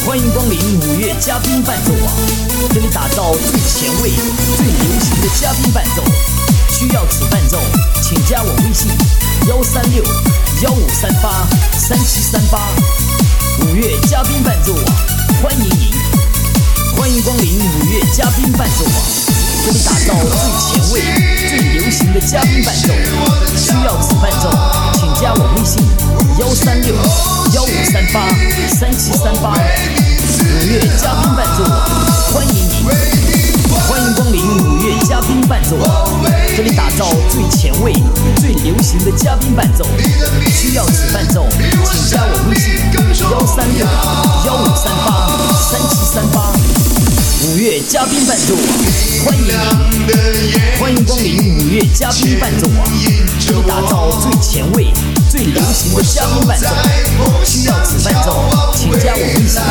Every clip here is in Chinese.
欢迎光临5月嘉宾伴奏网，这里打造最前卫、最流行的嘉宾伴奏。需要此伴奏，请加我微信136-1538-3738。5月嘉宾伴奏网，欢迎您！欢迎光临5月嘉宾伴奏网，这里打造最前卫、最流行的嘉宾伴奏。需要此伴奏，请加我微信136-1538-3738。5月嘉宾伴奏网，欢迎您！欢迎光临5月嘉宾伴奏网，这里打造最前卫、最流行的嘉宾伴奏。需要此伴奏，请加我微信136-1538-3738。5月嘉宾伴奏网，欢迎您！欢迎光临5月嘉宾伴奏网，这里打造最前卫、最流行的嘉宾伴奏。需要此伴奏，请加我微信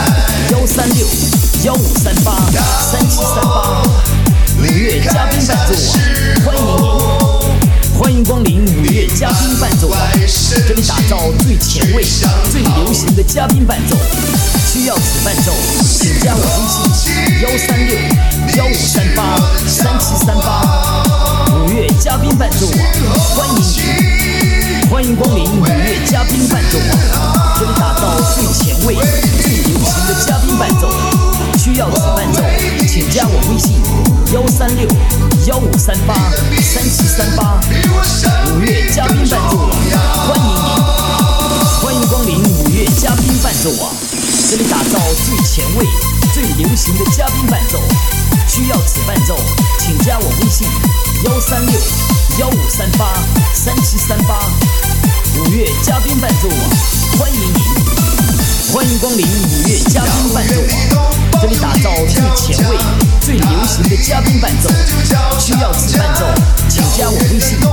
136-1538-3738。5月嘉宾伴奏网，欢迎您！欢迎光临5月嘉宾伴奏网，这里打造最前卫、最流行的嘉宾伴奏。需要此伴奏，请加我微信136-1538-3738。5月嘉宾伴奏网，欢迎您！欢迎光临5月嘉宾伴奏网，这里打造最前卫、最流行的嘉宾伴奏。需要此伴奏，请加我微信136-1538-3738。5月嘉宾伴奏网，欢迎您！欢迎光临5月嘉宾伴奏网，这里打造最前卫、最流行的嘉宾伴奏。需要此伴奏，请加我微信136-1538-3738。5月嘉宾伴奏网，欢迎您！欢迎光临5月嘉宾伴奏网，这里打造最前卫、最流行的嘉宾伴奏。需要此伴奏，请加我微信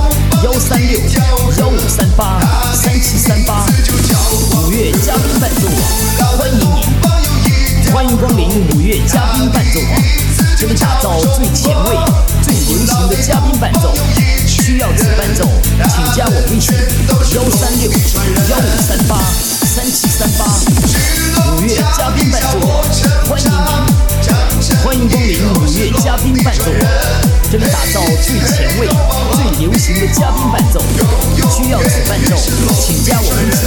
136-1538-3738。5月嘉宾伴奏网，欢迎您！欢迎光临5月嘉宾伴奏网，这里打造最前卫、最流行的嘉宾伴奏。需要此伴奏，请加我微信136-1538-3738。5月嘉宾伴奏网，欢迎您！欢迎光临5月嘉宾伴奏网，这里打造最前卫、最流行的嘉宾伴奏。需要此伴奏，请加我微信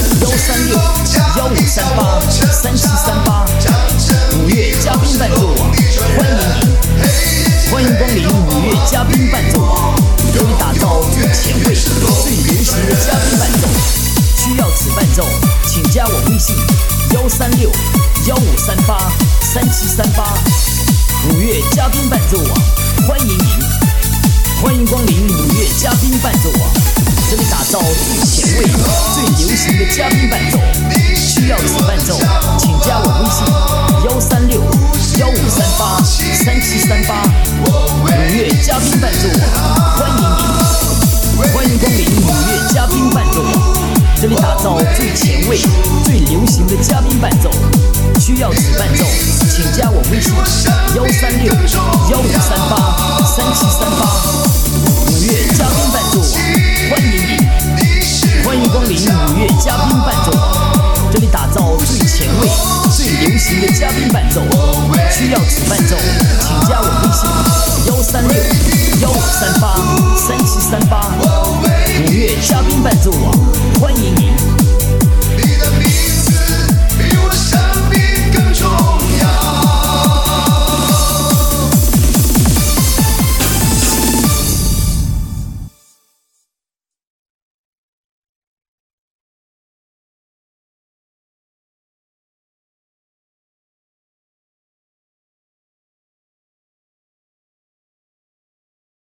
136-1538-3738。5月嘉宾伴奏网，欢迎您！欢迎光临5月嘉宾伴奏网，这里打造最前卫、最流行的嘉宾伴奏。需要此伴奏，请加我微信136-1538-3738。5月嘉宾伴奏网，欢迎您！欢迎光临5月嘉宾伴奏网，这里打造最前卫、最流行的嘉宾伴奏。需要此伴奏，请加我微信136-1538-3738。5月嘉宾伴奏网，欢迎您！欢迎光临5月嘉宾伴奏网，这里打造最前卫、最流行的嘉宾伴奏。需要此伴奏，请加我微信136-1538-3738。5月嘉宾伴奏网，欢迎您！欢迎光临5月嘉宾伴奏网，这里打造最前卫、最流行的嘉宾伴奏。需要此伴奏，请加我微信136-1538-3738。5月嘉宾伴奏网，欢迎您！